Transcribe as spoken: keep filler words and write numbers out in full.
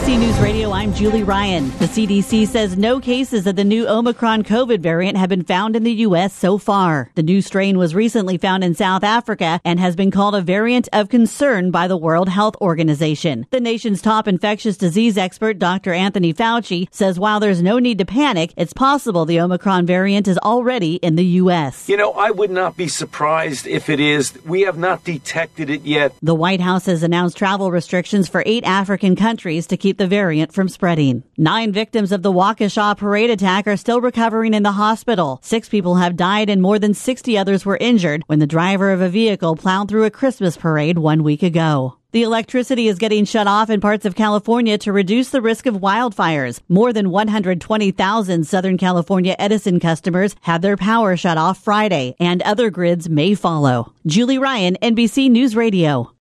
C News Radio, I'm Julie Ryan. The C D C says no cases of the new Omicron COVID variant have been found in the U S so far. The new strain was recently found in South Africa and has been called a variant of concern by the World Health Organization. The nation's top infectious disease expert, Doctor Anthony Fauci, says while there's no need to panic, it's possible the Omicron variant is already in the U S. You know, I would not be surprised if it is. We have not detected it yet. The White House has announced travel restrictions for eight African countries to keep the variant from spreading. Nine victims of the Waukesha parade attack are still recovering in the hospital. Six people have died and more than sixty others were injured when the driver of a vehicle plowed through a Christmas parade one week ago. The electricity is getting shut off in parts of California to reduce the risk of wildfires. More than one hundred twenty thousand Southern California Edison customers had their power shut off Friday, and other grids may follow. Julie Ryan, N B C News Radio.